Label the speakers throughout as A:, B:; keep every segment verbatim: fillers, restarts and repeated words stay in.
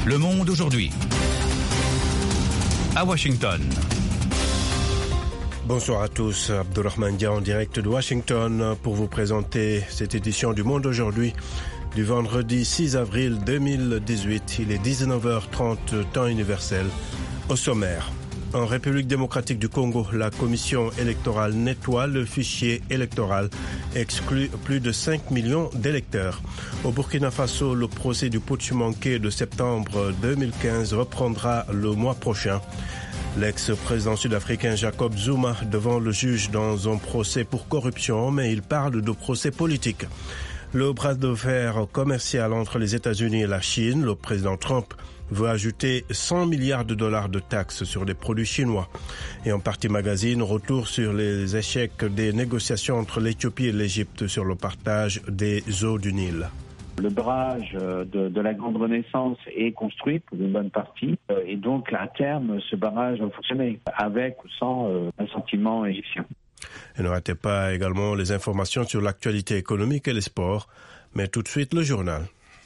A: Le Monde aujourd'hui. À Washington.
B: Bonsoir à tous, Abdulrahman Dia en direct de Washington pour vous présenter cette édition du Monde aujourd'hui du vendredi six avril deux mille dix-huit. Il est dix-neuf heures trente, temps universel. Au sommaire, en République démocratique du Congo, la commission électorale nettoie le fichier électoral et exclut plus de cinq millions d'électeurs. Au Burkina Faso, le procès du putsch manqué de septembre deux mille quinze reprendra le mois prochain. L'ex-président sud-africain Jacob Zuma devant le juge dans un procès pour corruption, mais il parle de procès politique. Le bras de fer commercial entre les États-Unis et la Chine, le président Trump veut ajouter cent milliards de dollars de taxes sur les produits chinois. Et en partie magazine, retour sur les échecs des négociations entre l'Éthiopie et l'Égypte sur le partage des eaux du Nil.
C: Le barrage de, de la Grande Renaissance est construit pour une bonne partie et donc à terme ce barrage va fonctionner avec ou sans euh, un sentiment égyptien.
B: Et ne ratez pas également les informations sur l'actualité économique et les sports, mais tout de suite le journal.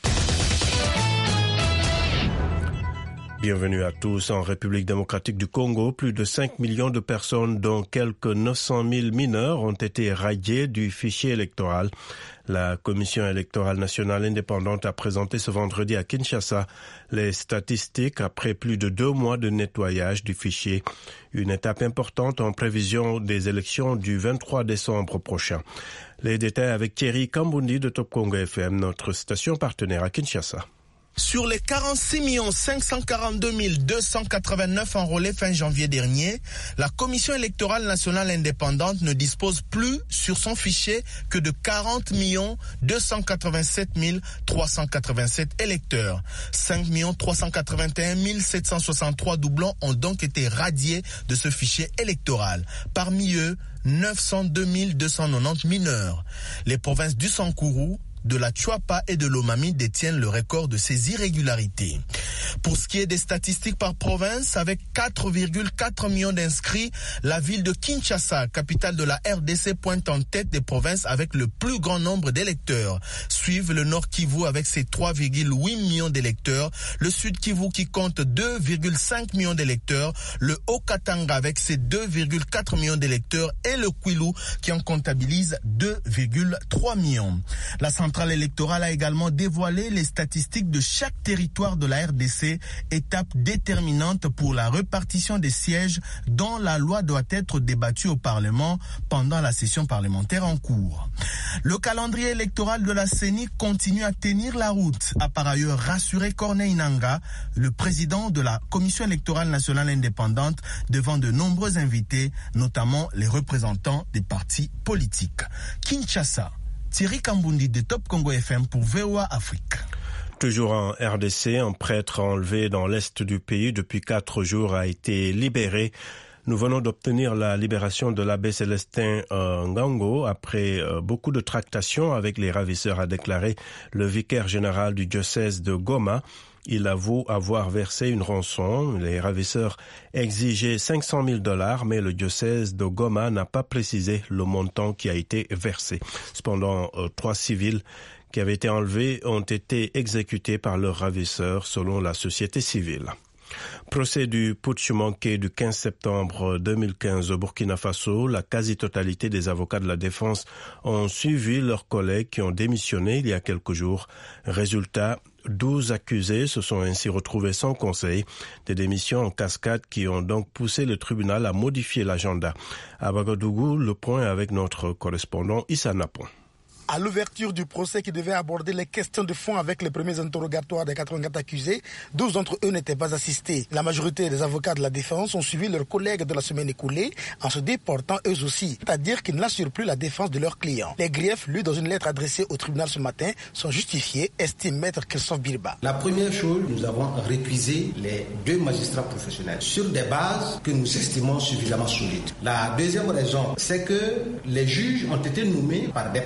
B: Bienvenue à tous. En République démocratique du Congo, plus de cinq millions de personnes, dont quelques neuf cent mille mineurs, ont été radiées du fichier électoral. La Commission électorale nationale indépendante a présenté ce vendredi à Kinshasa les statistiques après plus de deux mois de nettoyage du fichier. Une étape importante en prévision des élections du vingt-trois décembre prochain. Les détails avec Thierry Kambundi de Top Congo F M, notre station partenaire à Kinshasa.
D: Sur les quarante-six millions cinq cent quarante-deux mille deux cent quatre-vingt-neuf enrôlés fin janvier dernier, la Commission électorale nationale indépendante ne dispose plus sur son fichier que de quarante millions deux cent quatre-vingt-sept mille trois cent quatre-vingt-sept électeurs. cinq millions trois cent quatre-vingt-un mille sept cent soixante-trois doublons ont donc été radiés de ce fichier électoral. Parmi eux, neuf cent deux mille deux cent quatre-vingt-dix mineurs. Les provinces du Sankourou, de la Tchouapa et de l'Omami détiennent le record de ces irrégularités. Pour ce qui est des statistiques par province, avec quatre virgule quatre millions d'inscrits, la ville de Kinshasa, capitale de la R D C, pointe en tête des provinces avec le plus grand nombre d'électeurs. Suivent le Nord Kivu avec ses trois virgule huit millions d'électeurs, le Sud Kivu qui compte deux virgule cinq millions d'électeurs, le Haut-Katanga avec ses deux virgule quatre millions d'électeurs et le Kwilu qui en comptabilise deux virgule trois millions. La centrale électorale a également dévoilé les statistiques de chaque territoire de la R D C, étape déterminante pour la répartition des sièges dont la loi doit être débattue au Parlement pendant la session parlementaire en cours. Le calendrier électoral de la C E N I continue à tenir la route, a par ailleurs rassuré Corneille Nangaa, le président de la Commission électorale nationale indépendante, devant de nombreux invités, notamment les représentants des partis politiques. Kinshasa, Thierry Kambundi de Top Congo F M pour V O A Afrique.
B: Toujours en R D C, un prêtre enlevé dans l'est du pays depuis quatre jours a été libéré. Nous venons d'obtenir la libération de l'abbé Célestin euh, Ngango après euh, beaucoup de tractations avec les ravisseurs, a déclaré le vicaire général du diocèse de Goma. Il avoue avoir versé une rançon. Les ravisseurs exigeaient cinq cent mille dollars, mais le diocèse de Goma n'a pas précisé le montant qui a été versé. Cependant, euh, trois civils qui avaient été enlevés ont été exécutés par leurs ravisseurs, selon la société civile. Procès du putsch manqué du quinze septembre deux mille quinze au Burkina Faso. La quasi-totalité des avocats de la défense ont suivi leurs collègues qui ont démissionné il y a quelques jours. Résultat, douze accusés se sont ainsi retrouvés sans conseil. Des démissions en cascade qui ont donc poussé le tribunal à modifier l'agenda. À Ouagadougou, le point avec notre correspondant Issa Napon.
E: À l'ouverture du procès qui devait aborder les questions de fond avec les premiers interrogatoires des quatre-vingt-quatre accusés, douze d'entre eux n'étaient pas assistés. La majorité des avocats de la défense ont suivi leurs collègues de la semaine écoulée en se déportant eux aussi, c'est-à-dire qu'ils n'assurent plus la défense de leurs clients. Les griefs lus dans une lettre adressée au tribunal ce matin sont justifiés, estime maître Christophe Birba.
F: La première chose, nous avons récusé les deux magistrats professionnels sur des bases que nous estimons suffisamment solides. La deuxième raison, c'est que les juges ont été nommés par des partis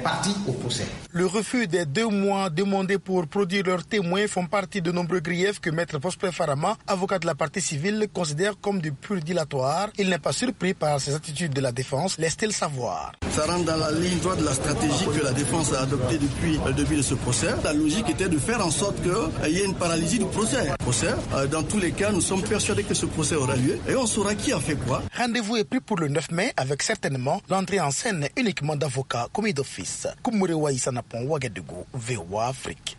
F: au procès.
E: Le refus des deux mois demandés pour produire leurs témoins font partie de nombreux griefs que Maître Prosper Farama, avocat de la partie civile, considère comme du pur dilatoire. Il n'est pas surpris par ces attitudes de la défense, laisse-t-il savoir.
A: Ça rentre dans la ligne droite de la stratégie que la défense a adoptée depuis le début de ce procès. La logique était de faire en sorte qu'il y ait une paralysie du procès. procès. Dans tous les cas, nous sommes persuadés que ce procès aura lieu et on saura qui a fait quoi.
E: Rendez-vous est pris pour le neuf mai avec certainement l'entrée en scène uniquement d'avocats commis d'office. Koumoure Sanapon Ouagadougou, V O A Afrique.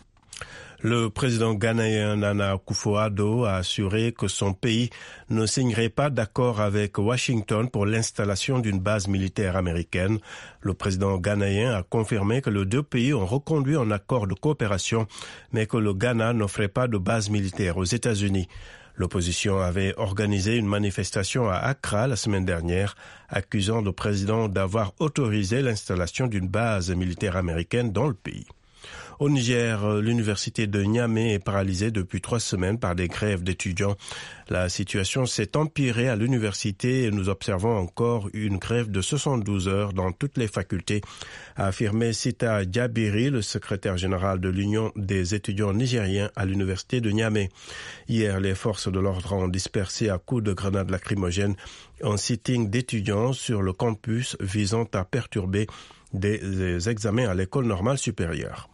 B: Le président ghanéen Nana Akufo-Addo a assuré que son pays ne signerait pas d'accord avec Washington pour l'installation d'une base militaire américaine. Le président ghanéen a confirmé que les deux pays ont reconduit un accord de coopération, mais que le Ghana n'offrait pas de base militaire aux États-Unis. L'opposition avait organisé une manifestation à Accra la semaine dernière, accusant le président d'avoir autorisé l'installation d'une base militaire américaine dans le pays. Au Niger, l'université de Niamey est paralysée depuis trois semaines par des grèves d'étudiants. La situation s'est empirée à l'université et nous observons encore une grève de soixante-douze heures dans toutes les facultés, a affirmé Sita Djabiri, le secrétaire général de l'Union des étudiants nigériens à l'université de Niamey. Hier, les forces de l'ordre ont dispersé à coups de grenades lacrymogènes un sitting d'étudiants sur le campus visant à perturber des examens à l'école normale supérieure.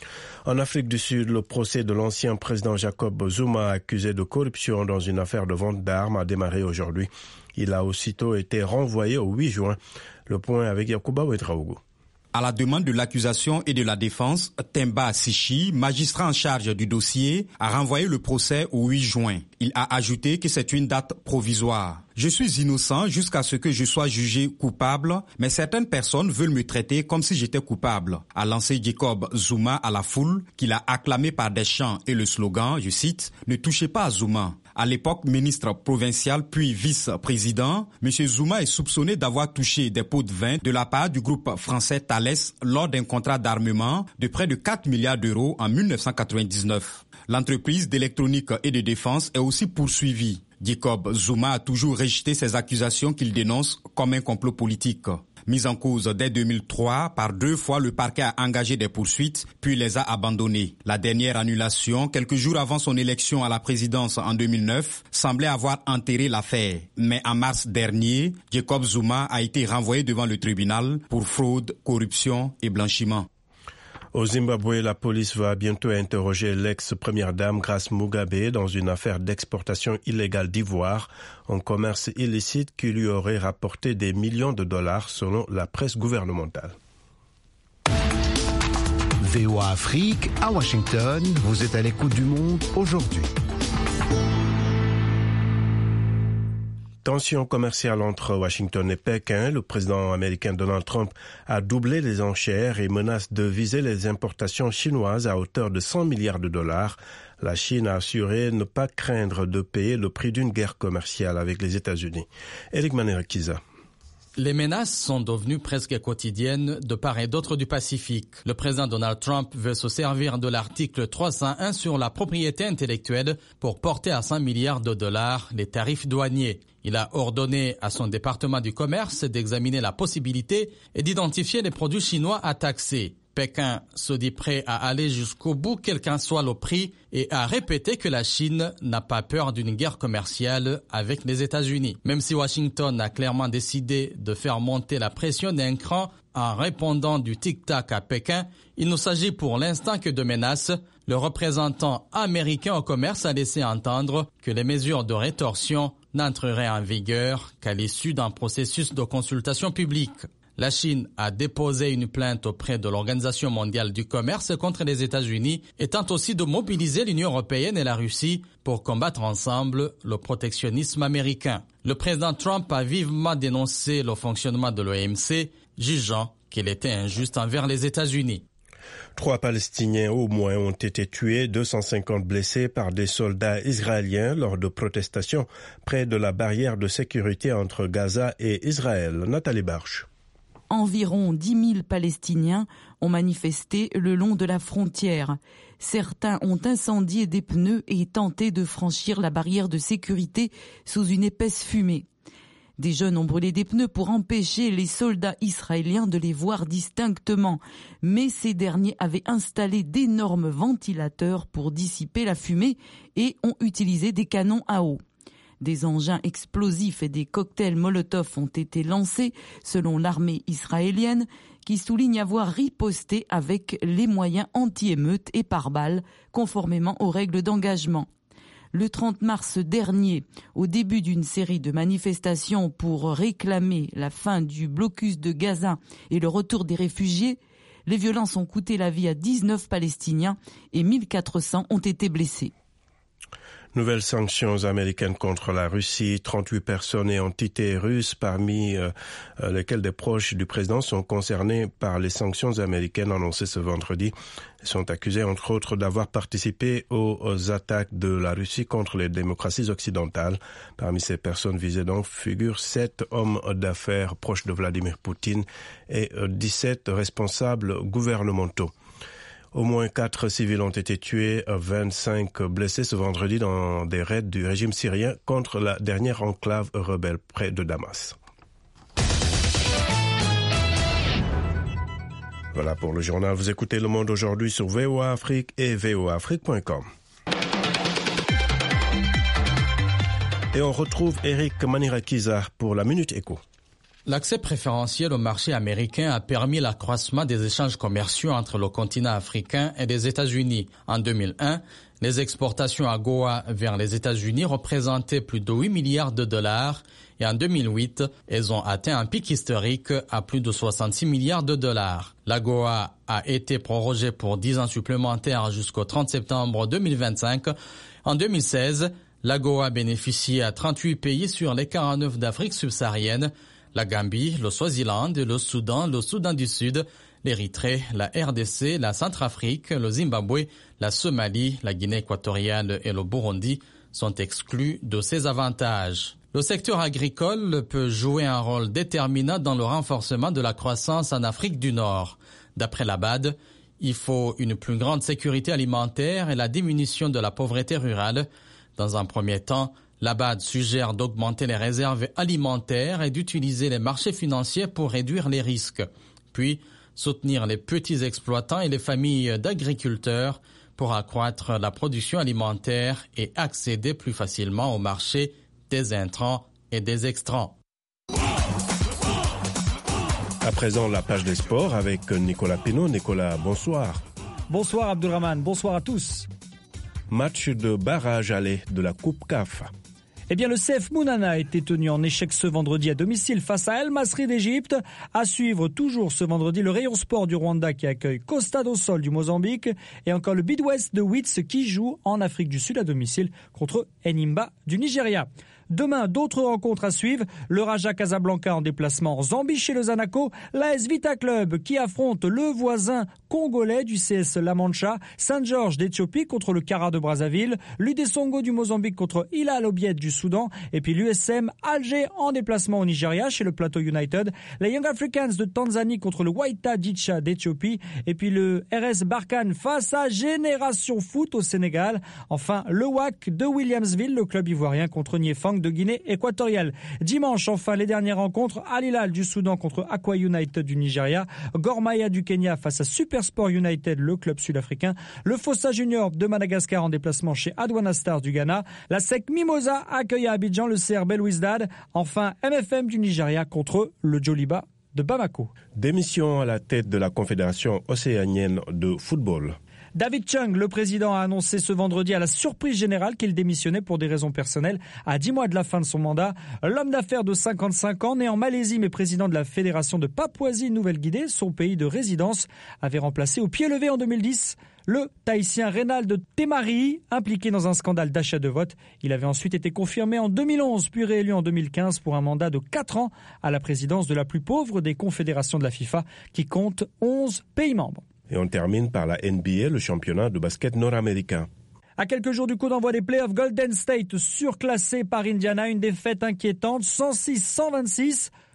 B: En Afrique du Sud, le procès de l'ancien président Jacob Zuma accusé de corruption dans une affaire de vente d'armes a démarré aujourd'hui. Il a aussitôt été renvoyé au huit juin. Le point avec Yacouba Ouedraogo.
G: À la demande de l'accusation et de la défense, Temba Sichi, magistrat en charge du dossier, a renvoyé le procès au huit juin. Il a ajouté que c'est une date provisoire. Je suis innocent jusqu'à ce que je sois jugé coupable, mais certaines personnes veulent me traiter comme si j'étais coupable, a lancé Jacob Zuma à la foule, qu'il a acclamé par des chants et le slogan, je cite, « Ne touchez pas à Zuma ». À l'époque ministre provincial puis vice-président, M. Zuma est soupçonné d'avoir touché des pots de vin de la part du groupe français Thales lors d'un contrat d'armement de près de quatre milliards d'euros en mille neuf cent quatre-vingt-dix-neuf. L'entreprise d'électronique et de défense est aussi poursuivie. Jacob Zuma a toujours rejeté ces accusations qu'il dénonce comme un complot politique. Mis en cause dès deux mille trois, par deux fois le parquet a engagé des poursuites, puis les a abandonnées. La dernière annulation, quelques jours avant son élection à la présidence en deux mille neuf, semblait avoir enterré l'affaire. Mais en mars dernier, Jacob Zuma a été renvoyé devant le tribunal pour fraude, corruption et blanchiment.
B: Au Zimbabwe, la police va bientôt interroger l'ex-première dame Grace Mugabe dans une affaire d'exportation illégale d'ivoire, un commerce illicite qui lui aurait rapporté des millions de dollars selon la presse gouvernementale.
H: V O A Afrique, à Washington, vous êtes à l'écoute du monde aujourd'hui.
B: Tension commerciale entre Washington et Pékin, le président américain Donald Trump a doublé les enchères et menace de viser les importations chinoises à hauteur de cent milliards de dollars. La Chine a assuré ne pas craindre de payer le prix d'une guerre commerciale avec les États-Unis. Eric Manerekiza.
I: Les menaces sont devenues presque quotidiennes de part et d'autre du Pacifique. Le président Donald Trump veut se servir de l'article trois cent un sur la propriété intellectuelle pour porter à cent milliards de dollars les tarifs douaniers. Il a ordonné à son département du commerce d'examiner la possibilité et d'identifier les produits chinois à taxer. Pékin se dit prêt à aller jusqu'au bout, quel qu'en soit le prix, et a répété que la Chine n'a pas peur d'une guerre commerciale avec les États-Unis. Même si Washington a clairement décidé de faire monter la pression d'un cran en répondant du tic-tac à Pékin, il ne s'agit pour l'instant que de menaces. Le représentant américain au commerce a laissé entendre que les mesures de rétorsion n'entreraient en vigueur qu'à l'issue d'un processus de consultation publique. La Chine a déposé une plainte auprès de l'Organisation mondiale du commerce contre les États-Unis et tente aussi de mobiliser l'Union européenne et la Russie pour combattre ensemble le protectionnisme américain. Le président Trump a vivement dénoncé le fonctionnement de l'O M C, jugeant qu'il était injuste envers les États-Unis.
B: Trois Palestiniens au moins ont été tués, deux cent cinquante blessés par des soldats israéliens lors de protestations près de la barrière de sécurité entre Gaza et Israël. Nathalie Barche.
J: Environ dix mille Palestiniens ont manifesté le long de la frontière. Certains ont incendié des pneus et tenté de franchir la barrière de sécurité sous une épaisse fumée. Des jeunes ont brûlé des pneus pour empêcher les soldats israéliens de les voir distinctement. Mais ces derniers avaient installé d'énormes ventilateurs pour dissiper la fumée et ont utilisé des canons à eau. Des engins explosifs et des cocktails Molotov ont été lancés selon l'armée israélienne qui souligne avoir riposté avec les moyens anti-émeutes et par balles conformément aux règles d'engagement. Le trente mars dernier, au début d'une série de manifestations pour réclamer la fin du blocus de Gaza et le retour des réfugiés, les violences ont coûté la vie à dix-neuf Palestiniens et mille quatre cents ont été blessés.
B: Nouvelles sanctions américaines contre la Russie. trente-huit personnes et entités russes, parmi euh, lesquelles des proches du président, sont concernées par les sanctions américaines annoncées ce vendredi. Elles sont accusées, entre autres, d'avoir participé aux, aux attaques de la Russie contre les démocraties occidentales. Parmi ces personnes visées donc figurent sept hommes d'affaires proches de Vladimir Poutine et euh, dix-sept responsables gouvernementaux. Au moins quatre civils ont été tués, vingt-cinq blessés ce vendredi dans des raids du régime syrien contre la dernière enclave rebelle près de Damas. Voilà pour le journal. Vous écoutez Le Monde aujourd'hui sur V O A Afrique et V O A Afrique point com. Et on retrouve Eric Manirakiza pour la Minute Éco.
I: L'accès préférentiel au marché américain a permis l'accroissement des échanges commerciaux entre le continent africain et les États-Unis. En deux mille un, les exportations à AGOA vers les États-Unis représentaient plus de huit milliards de dollars et en deux mille huit, elles ont atteint un pic historique à plus de soixante-six milliards de dollars. L'AGOA a été prorogée pour dix ans supplémentaires jusqu'au trente septembre deux mille vingt-cinq. En deux mille seize, l'AGOA bénéficiait à trente-huit pays sur les quarante-neuf d'Afrique subsaharienne, la Gambie, le Swaziland, le Soudan, le Soudan du Sud, l'Érythrée, la R D C, la Centrafrique, le Zimbabwe, la Somalie, la Guinée équatoriale et le Burundi sont exclus de ces avantages. Le secteur agricole peut jouer un rôle déterminant dans le renforcement de la croissance en Afrique du Nord. D'après la B A D, il faut une plus grande sécurité alimentaire et la diminution de la pauvreté rurale. Dans un premier temps, la B A D suggère d'augmenter les réserves alimentaires et d'utiliser les marchés financiers pour réduire les risques. Puis, soutenir les petits exploitants et les familles d'agriculteurs pour accroître la production alimentaire et accéder plus facilement au marché des intrants et des extrants.
B: À présent, la page des sports avec Nicolas Pinault. Nicolas, bonsoir.
K: Bonsoir Abdulrahman, bonsoir à tous.
B: Match de barrage aller de la Coupe C A F.
K: Eh bien, le C F Mounana a été tenu en échec ce vendredi à domicile face à El Masri d'Égypte. À suivre toujours ce vendredi le Rayon Sport du Rwanda qui accueille Costa do Sol du Mozambique et encore le Bidwest de Wits qui joue en Afrique du Sud à domicile contre Enimba du Nigeria. Demain, d'autres rencontres à suivre. Le Raja Casablanca en déplacement en Zambie chez le Zanaco. L'A S Vita Club qui affronte le voisin congolais du C S La Mancha. Saint-Georges d'Éthiopie contre le Kara de Brazzaville. L'U D Songo du Mozambique contre Hilal Obiet du Soudan. Et puis l'U S M Alger en déplacement au Nigeria chez le Plateau United. Les Young Africans de Tanzanie contre le Waita Dicha d'Éthiopie. Et puis le R S Barkhane face à Génération Foot au Sénégal. Enfin, le W A C de Williamsville, le club ivoirien contre Niefang de Guinée équatoriale. Dimanche, enfin, les dernières rencontres. Al Hilal du Soudan contre Aqua United du Nigeria. Gor Mahia du Kenya face à Supersport United, le club sud-africain. Le Fossa Junior de Madagascar en déplacement chez Aduana Stars du Ghana. La S E C Mimosa accueille à Abidjan le C R B Louisdad. Enfin, M F M du Nigeria contre le Djoliba de Bamako.
B: Démission à la tête de la Confédération océanienne de football.
K: David Chung, le président, a annoncé ce vendredi à la surprise générale qu'il démissionnait pour des raisons personnelles à dix mois de la fin de son mandat. L'homme d'affaires de cinquante-cinq ans, né en Malaisie mais président de la Fédération de Papouasie-Nouvelle-Guinée, son pays de résidence, avait remplacé au pied levé en deux mille dix le Tahitien Reynald Temari, impliqué dans un scandale d'achat de vote. Il avait ensuite été confirmé en deux mille onze puis réélu en deux mille quinze pour un mandat de quatre ans à la présidence de la plus pauvre des confédérations de la FIFA qui compte onze pays membres.
B: Et on termine par la N B A, le championnat de basket nord-américain.
K: À quelques jours du coup d'envoi des playoffs, Golden State surclassé par Indiana, une défaite inquiétante, cent six à cent vingt-six.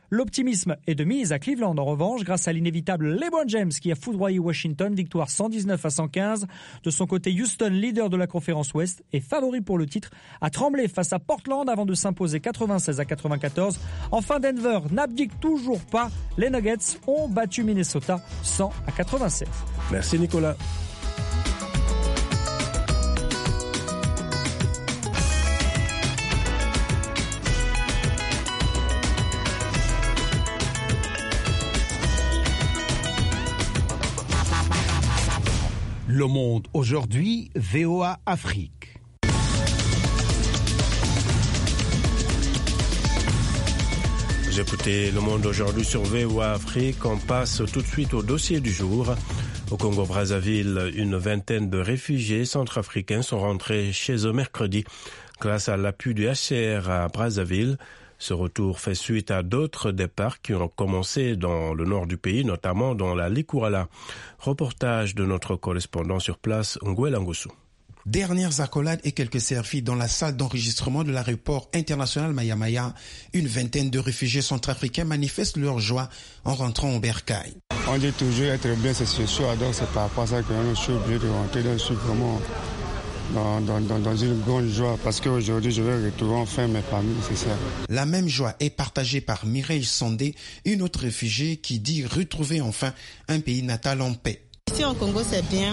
K: L'optimisme est de mise à Cleveland en revanche grâce à l'inévitable LeBron James qui a foudroyé Washington, victoire cent dix-neuf à cent quinze. De son côté, Houston, leader de la conférence Ouest, est favori pour le titre, a tremblé face à Portland avant de s'imposer quatre-vingt-seize à quatre-vingt-quatorze. Enfin, Denver n'abdique toujours pas. Les Nuggets ont battu Minnesota cent à quatre-vingt-sept.
B: Merci Nicolas.
H: Le Monde aujourd'hui, V O A Afrique.
B: Vous écoutez Le Monde aujourd'hui sur V O A Afrique. On passe tout de suite au dossier du jour. Au Congo-Brazzaville, une vingtaine de réfugiés centrafricains sont rentrés chez eux mercredi grâce à l'appui du H C R à Brazzaville. Ce retour fait suite à d'autres départs qui ont commencé dans le nord du pays, notamment dans la Likourala. Reportage de notre correspondant sur place, Nguela Ngossou.
L: Dernières accolades et quelques selfies dans la salle d'enregistrement de l'aéroport international Maya-Maya. Une vingtaine de réfugiés centrafricains manifestent leur joie en rentrant au bercail.
M: On dit toujours être bien, c'est ce soir, donc c'est par rapport à ça que je suis obligé de rentrer, donc je suis vraiment dans, dans, dans, dans une grande joie parce qu'aujourd'hui je vais retrouver enfin mes familles, c'est ça.
L: La même joie est partagée par Mireille Sandé, une autre réfugiée qui dit retrouver enfin un pays natal en paix.
N: Ici au Congo c'est bien.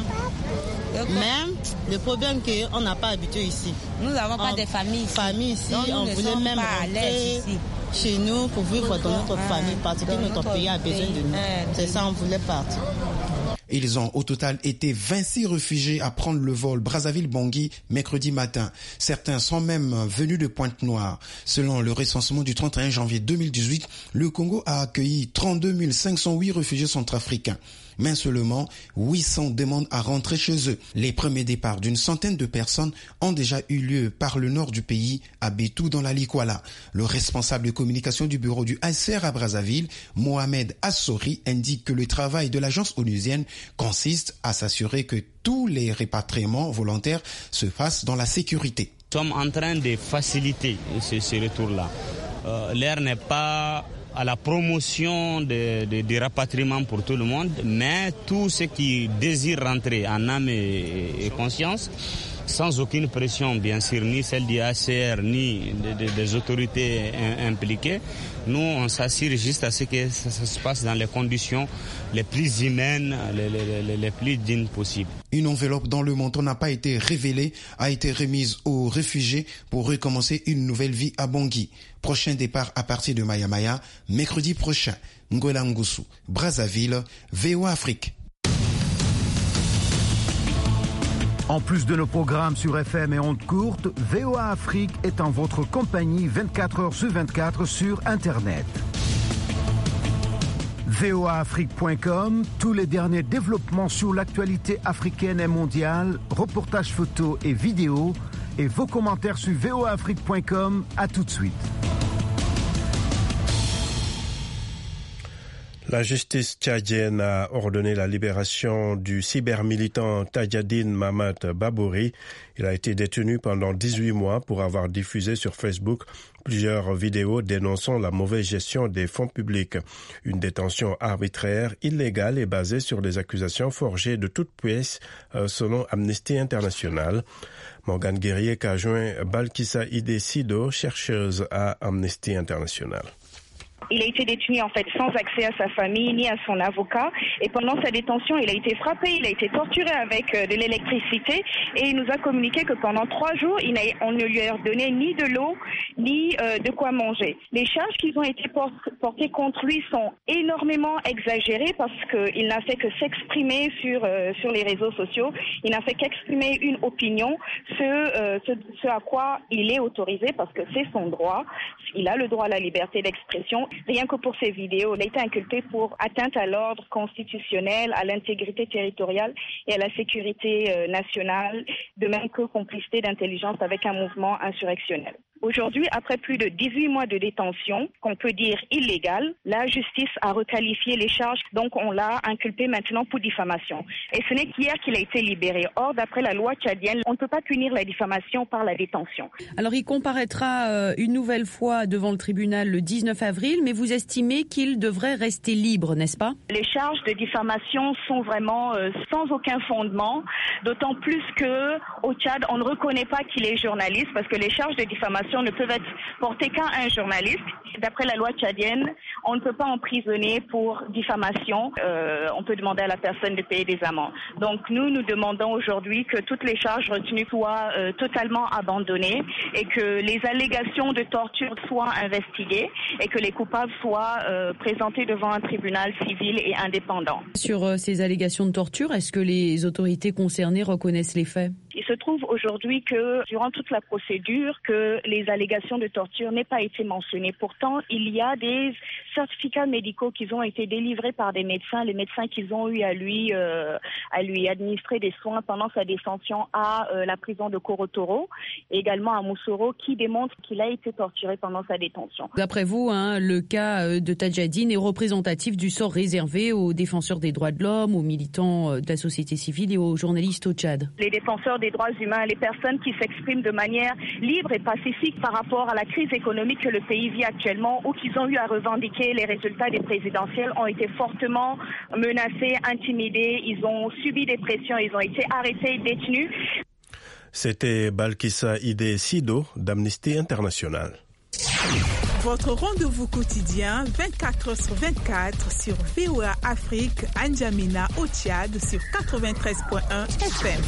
N: Même le problème qu'on n'a pas habitué ici. Nous n'avons pas de famille ici. Famille ici, donc, on voulait même rentrer chez nous pour vivre dans notre ah, famille parce que notre, notre pays a besoin de nous. Ah, c'est ça, on voulait partir.
L: Ils ont au total été vingt-six réfugiés à prendre le vol Brazzaville-Bangui mercredi matin. Certains sont même venus de Pointe-Noire. Selon le recensement du trente et un janvier deux mille dix-huit, le Congo a accueilli trente-deux mille cinq cent huit réfugiés centrafricains. Mais seulement huit cents demandent à rentrer chez eux. Les premiers départs d'une centaine de personnes ont déjà eu lieu par le nord du pays, à Bétou dans la Likourala. Le responsable de communication du bureau du H C R à Brazzaville, Mohamed Assori, indique que le travail de l'agence onusienne consiste à s'assurer que tous les répatriements volontaires se fassent dans la sécurité.
O: Nous sommes en train de faciliter ce, ce retour-là. Euh, l'air n'est pas à la promotion de, de, de rapatriement pour tout le monde, mais tous ceux qui désirent rentrer en âme et, et conscience, sans aucune pression, bien sûr, ni celle du H C R, ni de, de, des autorités impliquées. Nous, on s'assure juste à ce que ça, ça se passe dans les conditions les plus humaines, les, les, les plus dignes possibles.
L: Une enveloppe dont le montant n'a pas été révélé a été remise aux réfugiés pour recommencer une nouvelle vie à Bangui. Prochain départ à partir de Maya-Maya, mercredi prochain. Ngola Ngossou, Brazzaville, V O A Afrique.
H: En plus de nos programmes sur F M et ondes courtes, V O A Afrique est en votre compagnie vingt-quatre heures sur vingt-quatre sur Internet. V O A Afrique point com, tous les derniers développements sur l'actualité africaine et mondiale, reportages photos et vidéos, et vos commentaires sur V O A Afrique point com. À tout de suite.
B: La justice tchadienne a ordonné la libération du cybermilitant Tadjadine Mamad Babouri. Il a été détenu pendant dix-huit mois pour avoir diffusé sur Facebook plusieurs vidéos dénonçant la mauvaise gestion des fonds publics. Une détention arbitraire, illégale et basée sur des accusations forgées de toutes pièces, selon Amnesty International. Morgane Guerrier qu'a joint Balkissa Idesido, chercheuse à Amnesty International.
P: Il a été détenu en fait sans accès à sa famille ni à son avocat et pendant sa détention il a été frappé, il a été torturé avec euh, de l'électricité et il nous a communiqué que pendant trois jours il n'a, on ne lui a donné ni de l'eau ni euh, de quoi manger. Les charges qui ont été portées contre lui sont énormément exagérées parce qu'il n'a fait que s'exprimer sur, euh, sur les réseaux sociaux, il n'a fait qu'exprimer une opinion, ce, euh, ce, ce à quoi il est autorisé parce que c'est son droit, il a le droit à la liberté d'expression. Rien que pour ces vidéos, il a été inculpé pour atteinte à l'ordre constitutionnel, à l'intégrité territoriale et à la sécurité nationale, de même que complicité d'intelligence avec un mouvement insurrectionnel. Aujourd'hui, après plus de dix-huit mois de détention, qu'on peut dire illégale, la justice a requalifié les charges, donc on l'a inculpé maintenant pour diffamation. Et ce n'est qu'hier qu'il a été libéré. Or, d'après la loi tchadienne, on ne peut pas punir la diffamation par la détention.
Q: Alors, il comparaîtra euh, une nouvelle fois devant le tribunal le dix-neuf avril, mais vous estimez qu'il devrait rester libre, n'est-ce pas?
P: Les charges de diffamation sont vraiment euh, sans aucun fondement, d'autant plus que au Tchad, on ne reconnaît pas qu'il est journaliste, parce que les charges de diffamation ne peuvent être portées qu'à un journaliste. D'après la loi tchadienne, on ne peut pas emprisonner pour diffamation. Euh, on peut demander à la personne de payer des amendes. Donc nous, nous demandons aujourd'hui que toutes les charges retenues soient euh, totalement abandonnées et que les allégations de torture soient investiguées et que les coupables soient euh, présentés devant un tribunal civil et indépendant.
Q: Sur euh, ces allégations de torture, est-ce que les autorités concernées reconnaissent les faits?
P: Il se trouve aujourd'hui que durant toute la procédure, que les allégations de torture n'aient pas été mentionnées. Pourtant, il y a des certificats médicaux qui ont été délivrés par des médecins, les médecins qui ont eu à lui euh, à lui administrer des soins pendant sa détention à euh, la prison de Korotoro, et également à Moussoro, qui démontrent qu'il a été torturé pendant sa détention.
Q: D'après vous, hein, le cas de Tadjadine est représentatif du sort réservé aux défenseurs des droits de l'homme, aux militants de la société civile et aux journalistes au Tchad.
P: Les défenseurs des droits humains, les personnes qui s'expriment de manière libre et pacifique par rapport à la crise économique que le pays vit actuellement ou qu'ils ont eu à revendiquer les résultats des présidentielles ont été fortement menacés, intimidés, ils ont subi des pressions, ils ont été arrêtés, détenus.
B: C'était Balkissa Ide Sido d'Amnesty International.
R: Votre rendez-vous quotidien vingt-quatre heures sur vingt-quatre sur V O A Afrique, N'Djamena au Tchad sur quatre-vingt-treize point un F M.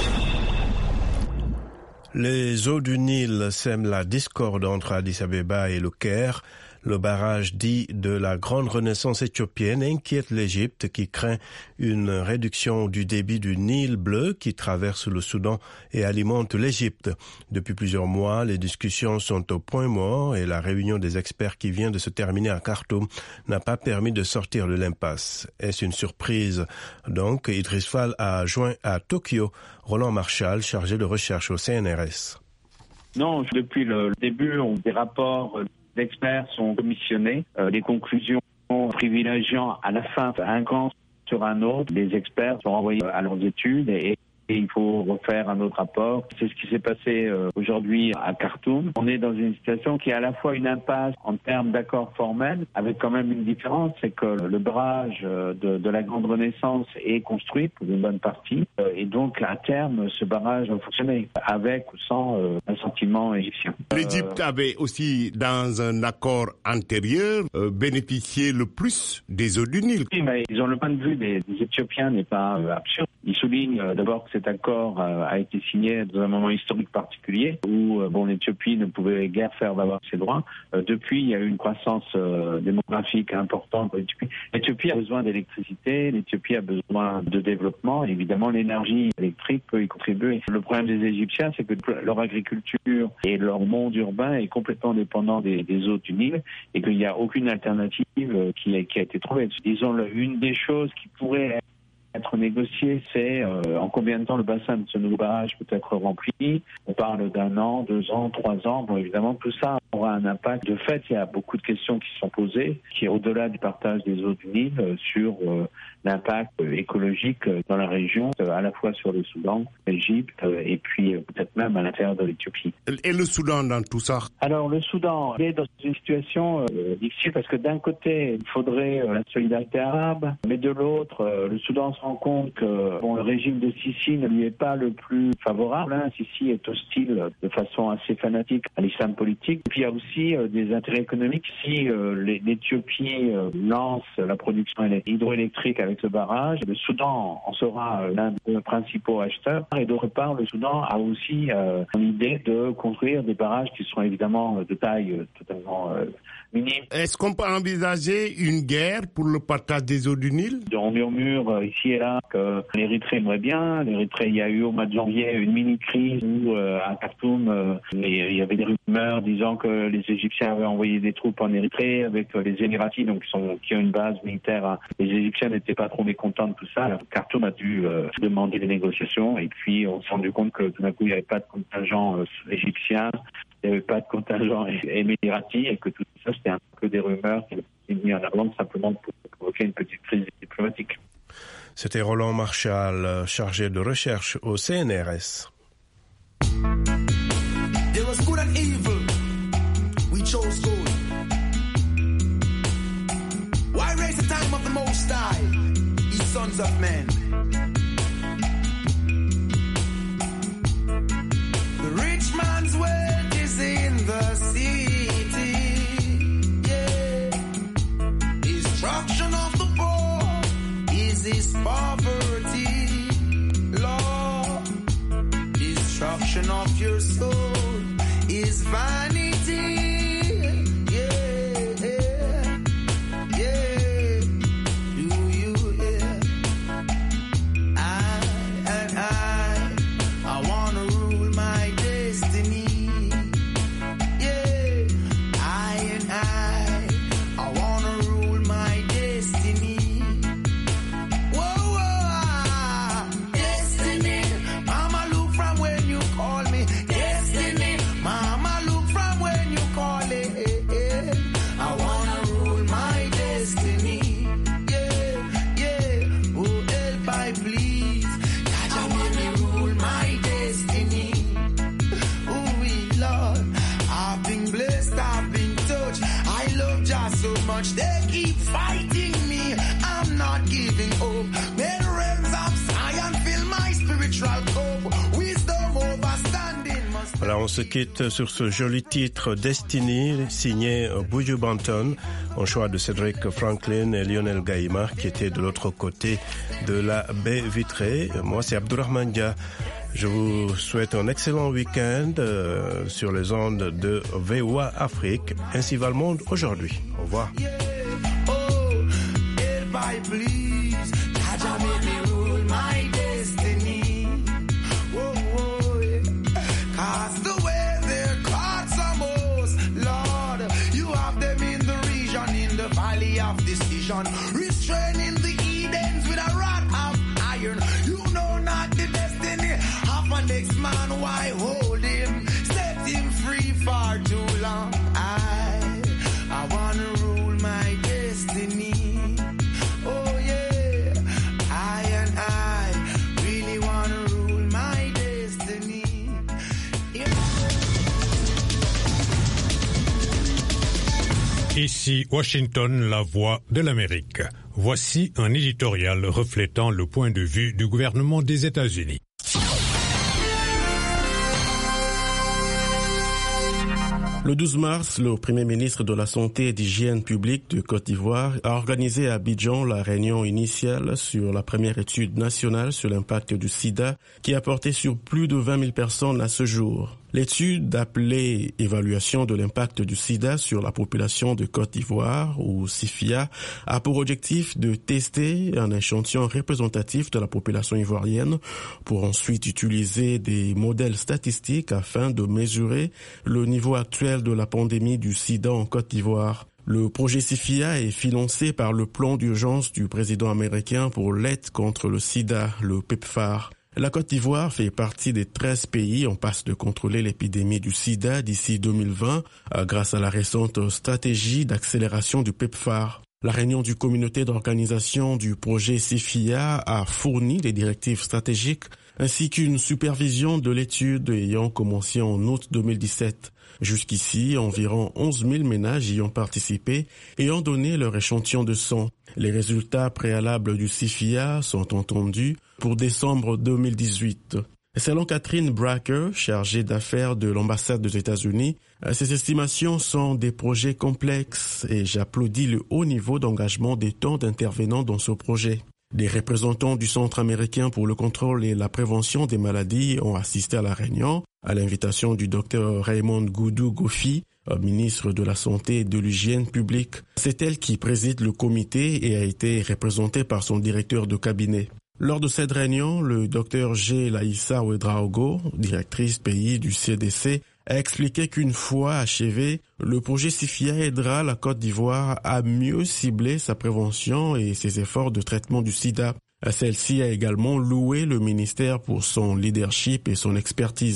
B: Les eaux du Nil sèment la discorde entre Addis Abeba et le Caire. Le barrage dit de la grande renaissance éthiopienne inquiète l'Égypte qui craint une réduction du débit du Nil bleu qui traverse le Soudan et alimente l'Égypte. Depuis plusieurs mois, les discussions sont au point mort et la réunion des experts qui vient de se terminer à Khartoum n'a pas permis de sortir de l'impasse. Est-ce une surprise? Donc, Idriss Fall a joint à Tokyo Roland Marshall, chargé de recherche au C N R S.
C: Non, depuis le début, on, des rapports d'experts sont commissionnés. Euh, les conclusions privilégiant à la fin un camp sur un autre. Les experts sont envoyés à leurs études et, et il faut refaire un autre rapport. C'est ce qui s'est passé euh, aujourd'hui à Khartoum. On est dans une situation qui est à la fois une impasse en termes d'accords formels, avec quand même une différence, c'est que le barrage de, de la Grande Renaissance est construit pour une bonne partie, euh, et donc à terme, ce barrage va fonctionner avec ou sans euh, un sentiment égyptien.
S: L'Égypte euh, avait aussi, dans un accord antérieur, euh, bénéficié le plus des eaux du Nil.
C: Oui, mais ils ont le point de vue des, des Éthiopiens n'est pas euh, absurde. Ils soulignent euh, d'abord que cet accord euh, a été signé dans un moment historique particulier où euh, bon, l'Éthiopie ne pouvait guère faire valoir ses droits. Euh, depuis, il y a eu une croissance euh, démographique importante pour l'Éthiopie. L'Éthiopie a besoin d'électricité, l'Éthiopie a besoin de développement. Et évidemment, l'énergie électrique peut y contribuer. Le problème des Égyptiens, c'est que leur agriculture et leur monde urbain est complètement dépendant des, des eaux du Nil et qu'il n'y a aucune alternative euh, qui, a, qui a été trouvée. Disons, une des choses qui pourrait être être négocié, c'est euh, en combien de temps le bassin de ce nouveau barrage peut être rempli. On parle d'un an, deux ans, trois ans. Bon, évidemment, tout ça aura un impact. De fait, il y a beaucoup de questions qui sont posées, qui est au-delà du partage des eaux du Nil, euh, sur euh, l'impact euh, écologique euh, dans la région, euh, à la fois sur le Soudan, l'Égypte, euh, et puis euh, peut-être même à l'intérieur de l'Éthiopie.
S: Et le Soudan dans tout ça?
C: Alors, le Soudan est dans une situation euh, difficile parce que d'un côté, il faudrait euh, la solidarité arabe, mais de l'autre, euh, le Soudan se rend compte que bon, le régime de Sisi ne lui est pas le plus favorable. Hein. Sisi est hostile de façon assez fanatique à l'islam politique. Et puis il y a aussi euh, des intérêts économiques. Si euh, l'Éthiopie euh, lance la production hydroélectrique avec ce barrage, le Soudan en sera euh, l'un des principaux acheteurs. Et d'autre part, le Soudan a aussi euh, l'idée de construire des barrages qui seront évidemment de taille euh, totalement euh, minime.
S: Est-ce qu'on peut envisager une guerre pour le partage des eaux du Nil?
C: On murmure euh, ici et là que l'Érythrée aimerait bien. L'Érythrée, il y a eu au mois de janvier une mini-crise où euh, à Khartoum, euh, il y avait des rumeurs disant que les Égyptiens avaient envoyé des troupes en Érythrée avec euh, les Émiratis, donc qui, sont, qui ont une base militaire. Hein. Les Égyptiens n'étaient pas trop mécontents de tout ça. Alors, Khartoum a dû euh, demander des négociations et puis on s'est rendu compte que tout d'un coup, il n'y avait pas de contingent euh, égyptien. il n'y avait pas de contingent émirati et que tout ça, c'était un peu des rumeurs qui étaient mises en avant simplement pour provoquer une petite crise diplomatique.
B: C'était Roland Marchal, chargé de recherche au C N R S.
T: There was good and evil. We chose good. Why raise the time of the Most High, ye sons of men? The rich man's wealth is in the city. Yeah. Destruction of the poor is his poverty. Lord, destruction of your soul is vanity. They keep fighting me, I'm not giving up. May the realms of Zion fill my spiritual cup. Wisdom overstanding must...
B: Voilà, on se quitte sur ce joli titre Destiny, signé Buju Banton, un choix de Cédric Franklin et Lionel Gaïma, qui étaient de l'autre côté de la baie vitrée. Moi, c'est Abdourahmane Dia. Je vous souhaite un excellent week-end euh, sur les ondes de V O A Afrique. Ainsi va le monde aujourd'hui. Au revoir.
T: Restraining the Edens with a rod of iron. You know not the destiny of a next man. Why hold him? Set him free for too long. I, I wanna rule my destiny. Oh yeah, I and I really wanna rule my destiny. Yeah.
U: Ici Washington, la voix de l'Amérique. Voici un éditorial reflétant le point de vue du gouvernement des États-Unis.
V: Le douze mars, le Premier ministre de la Santé et d'Hygiène publique de Côte d'Ivoire a organisé à Abidjan la réunion initiale sur la première étude nationale sur l'impact du sida qui a porté sur plus de vingt mille personnes à ce jour. L'étude appelée « Évaluation de l'impact du sida sur la population de Côte d'Ivoire » ou SIFIA a pour objectif de tester un échantillon représentatif de la population ivoirienne pour ensuite utiliser des modèles statistiques afin de mesurer le niveau actuel de la pandémie du sida en Côte d'Ivoire. Le projet SIFIA est financé par le plan d'urgence du président américain pour l'aide contre le sida, le PEPFAR. La Côte d'Ivoire fait partie des treize pays en passe de contrôler l'épidémie du sida d'ici deux mille vingt grâce à la récente stratégie d'accélération du PEPFAR. La réunion du comité d'organisation du projet SIFIA a fourni des directives stratégiques ainsi qu'une supervision de l'étude ayant commencé en août deux mille dix-sept. Jusqu'ici, environ onze mille ménages y ont participé et ont donné leur échantillon de sang. Les résultats préalables du SIFIA sont entendus pour décembre deux mille dix-huit. Selon Catherine Bracker, chargée d'affaires de l'ambassade des États-Unis, ces estimations sont des projets complexes et j'applaudis le haut niveau d'engagement des tant d'intervenants dans ce projet. Des représentants du Centre américain pour le contrôle et la prévention des maladies ont assisté à la réunion, à l'invitation du docteur Raymond Goudou Gofi, ministre de la Santé et de l'Hygiène publique. C'est elle qui préside le comité et a été représentée par son directeur de cabinet. Lors de cette réunion, le docteur G. Laïssa Ouedraogo, directrice pays du C D C, a expliqué qu'une fois achevé, le projet SIFIA aidera la Côte d'Ivoire à mieux cibler sa prévention et ses efforts de traitement du sida. Celle-ci a également loué le ministère pour son leadership et son expertise.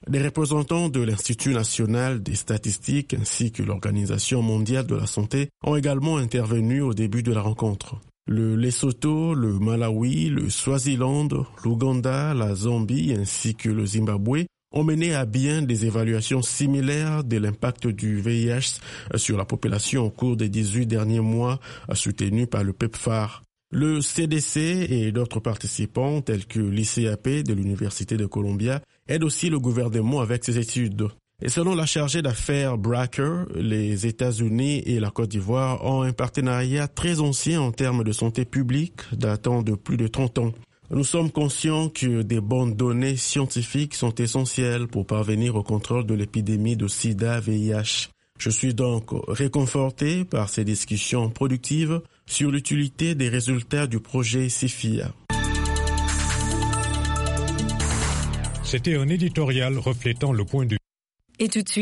V: Des représentants de l'Institut national des statistiques ainsi que l'Organisation mondiale de la santé ont également intervenu au début de la rencontre. Le Lesotho, le Malawi, le Swaziland, l'Ouganda, la Zambie ainsi que le Zimbabwe ont mené à bien des évaluations similaires de l'impact du V I H sur la population au cours des dix-huit derniers mois, soutenues par le PEPFAR. Le C D C et d'autres participants, tels que l'I C A P de l'Université de Columbia, aident aussi le gouvernement avec ces études. Et selon la chargée d'affaires Bracker, les États-Unis et la Côte d'Ivoire ont un partenariat très ancien en termes de santé publique, datant de plus de trente ans. Nous sommes conscients que des bonnes données scientifiques sont essentielles pour parvenir au contrôle de l'épidémie de sida V I H. Je suis donc réconforté par ces discussions productives sur l'utilité des résultats du projet SIFIA.
U: C'était un éditorial reflétant le point de vue.
D: Et tout de suite.